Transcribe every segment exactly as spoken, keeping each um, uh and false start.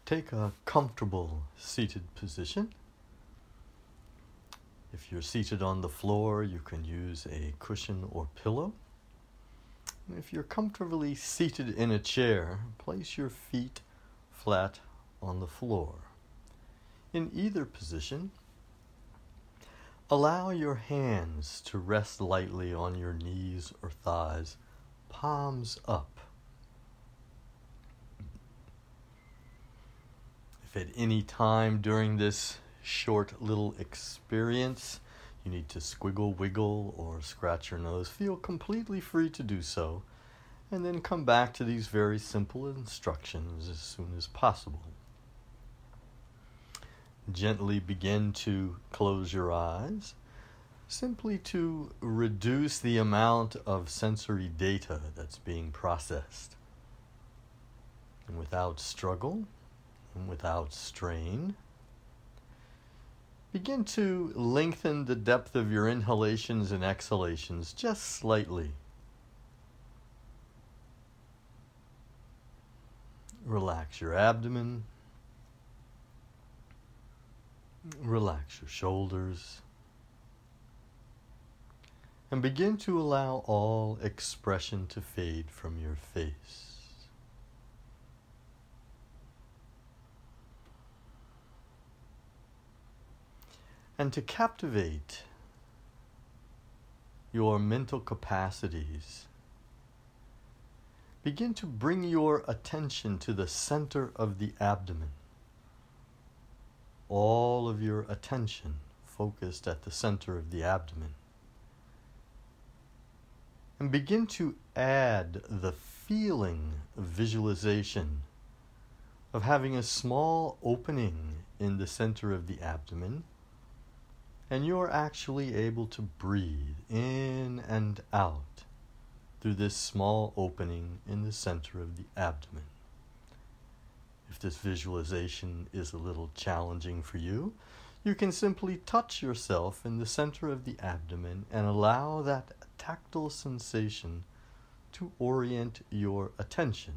Take a comfortable seated position. If you're seated on the floor, you can use a cushion or pillow. And if you're comfortably seated in a chair, place your feet flat on the floor. In either position, allow your hands to rest lightly on your knees or thighs, palms up. If at any time during this short little experience you need to squiggle, wiggle, or scratch your nose, feel completely free to do so, and then come back to these very simple instructions as soon as possible. Gently begin to close your eyes, simply to reduce the amount of sensory data that's being processed. And without struggle, and without strain, begin to lengthen the depth of your inhalations and exhalations just slightly. Relax your abdomen. Relax your shoulders. And begin to allow all expression to fade from your face. And to captivate your mental capacities, begin to bring your attention to the center of the abdomen. All of your attention focused at the center of the abdomen. And begin to add the feeling of visualization of having a small opening in the center of the abdomen, and you're actually able to breathe in and out through this small opening in the center of the abdomen. If this visualization is a little challenging for you, you can simply touch yourself in the center of the abdomen and allow that tactile sensation to orient your attention.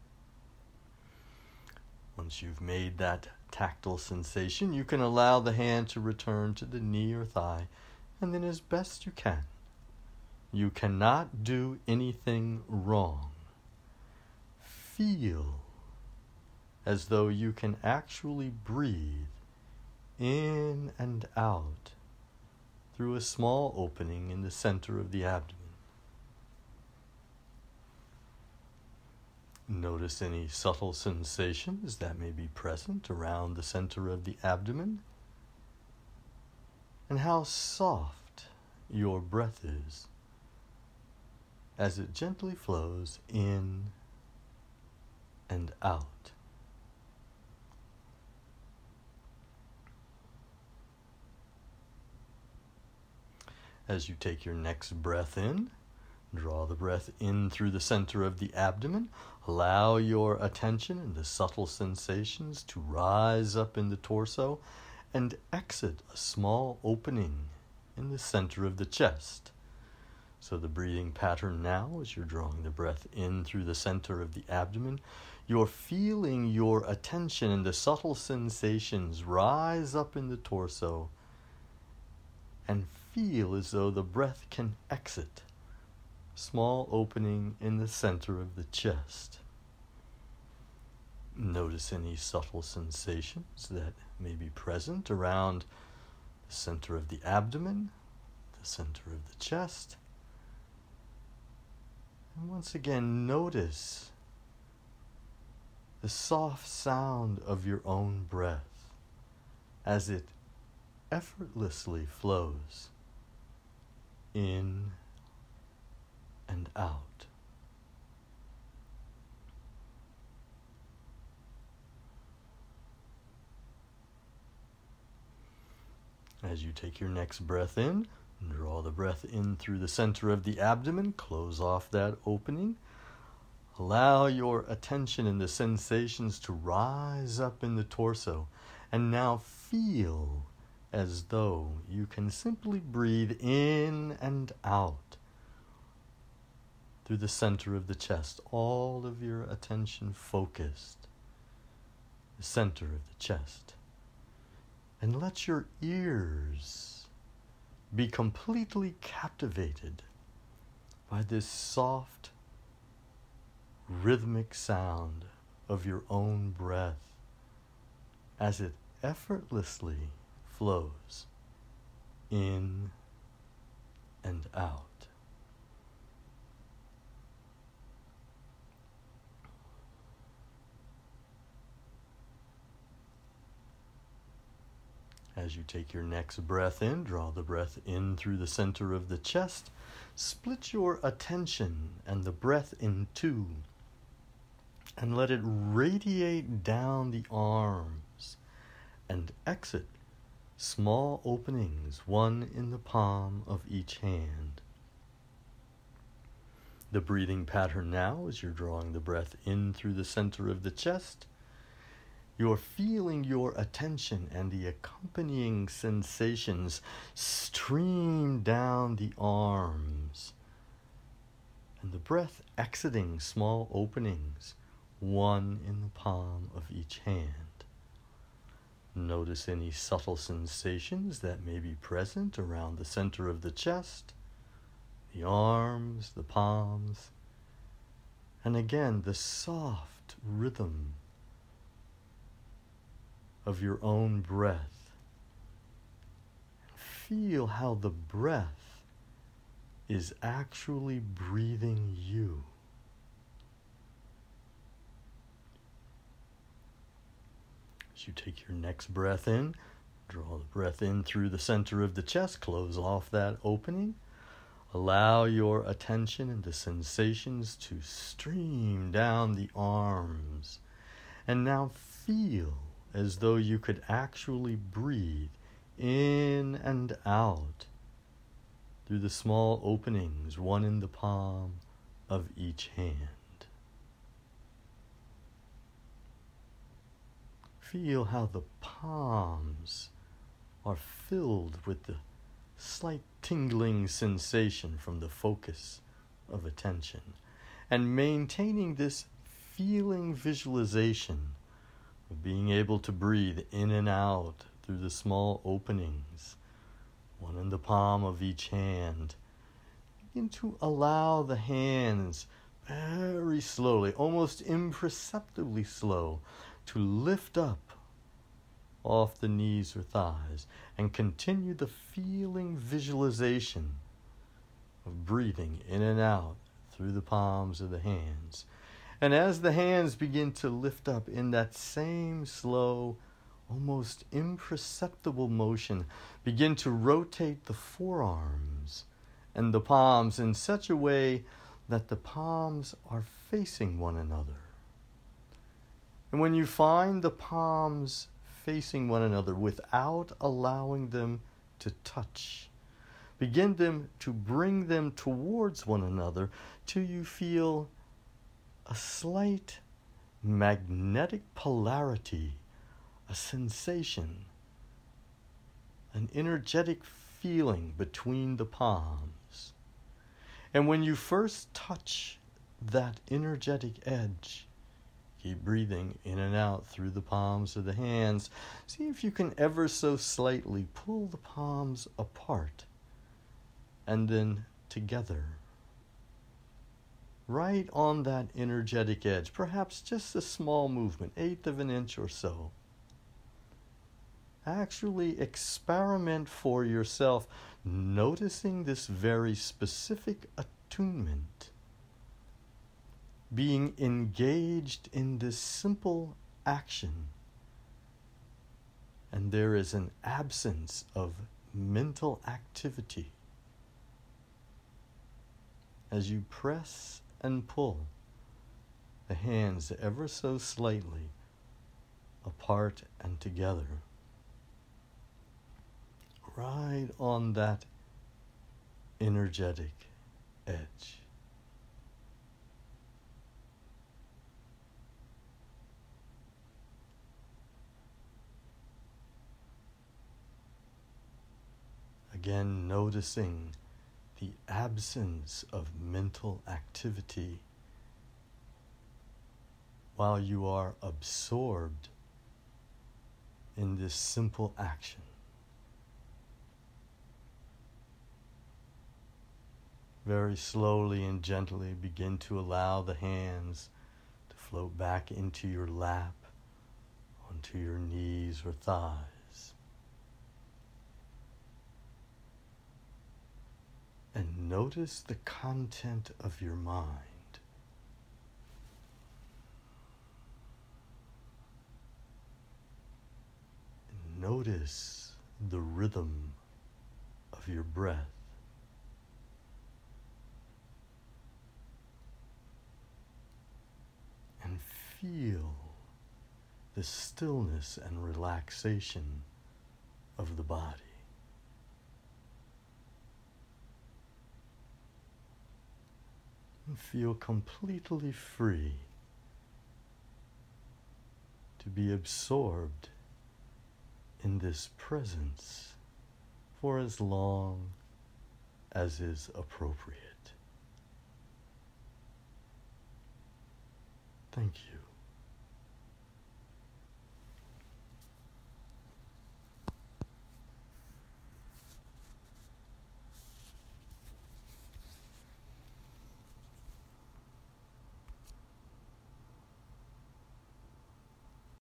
Once you've made that tactile sensation, you can allow the hand to return to the knee or thigh, and then as best you can. You cannot do anything wrong. Feel as though you can actually breathe in and out through a small opening in the center of the abdomen. Notice any subtle sensations that may be present around the center of the abdomen, and how soft your breath is as it gently flows in and out. As you take your next breath in, draw the breath in through the center of the abdomen. Allow your attention and the subtle sensations to rise up in the torso and exit a small opening in the center of the chest. So the breathing pattern now, as you're drawing the breath in through the center of the abdomen, you're feeling your attention and the subtle sensations rise up in the torso and feel as though the breath can exit. Small opening in the center of the chest. Notice any subtle sensations that may be present around the center of the abdomen, the center of the chest. And once again, notice the soft sound of your own breath as it effortlessly flows in and out. As you take your next breath in, draw the breath in through the center of the abdomen, close off that opening. Allow your attention and the sensations to rise up in the torso, and now feel as though you can simply breathe in and out through the center of the chest, all of your attention focused the center of the chest. And let your ears be completely captivated by this soft, rhythmic sound of your own breath as it effortlessly flows in and out. As you take your next breath in, draw the breath in through the center of the chest. Split your attention and the breath in two, and let it radiate down the arms and exit small openings, one in the palm of each hand. The breathing pattern now, as you're drawing the breath in through the center of the chest, you're feeling your attention and the accompanying sensations stream down the arms, and the breath exiting small openings, one in the palm of each hand. Notice any subtle sensations that may be present around the center of the chest, the arms, the palms, and again the soft rhythm of your own breath. Feel how the breath is actually breathing you. As you take your next breath in, draw the breath in through the center of the chest, close off that opening. Allow your attention and the sensations to stream down the arms. And now feel as though you could actually breathe in and out through the small openings, one in the palm of each hand. Feel how the palms are filled with the slight tingling sensation from the focus of attention, and maintaining this feeling visualization of being able to breathe in and out through the small openings, one in the palm of each hand. Begin to allow the hands very slowly, almost imperceptibly slow, to lift up off the knees or thighs, and continue the feeling visualization of breathing in and out through the palms of the hands. And as the hands begin to lift up in that same slow, almost imperceptible motion, begin to rotate the forearms and the palms in such a way that the palms are facing one another. And when you find the palms facing one another without allowing them to touch, begin them to bring them towards one another till you feel a slight magnetic polarity, a sensation, an energetic feeling between the palms. And when you first touch that energetic edge, keep breathing in and out through the palms of the hands. See if you can ever so slightly pull the palms apart and then together, right on that energetic edge, perhaps just a small movement, eighth of an inch or so. Actually experiment for yourself, noticing this very specific attunement, being engaged in this simple action. And there is an absence of mental activity. As you press and pull the hands ever so slightly apart and together, right on that energetic edge. Again, noticing the absence of mental activity while you are absorbed in this simple action. Very slowly and gently begin to allow the hands to float back into your lap, onto your knees or thighs. And notice the content of your mind. And notice the rhythm of your breath. And feel the stillness and relaxation of the body. And feel completely free to be absorbed in this presence for as long as is appropriate. Thank you.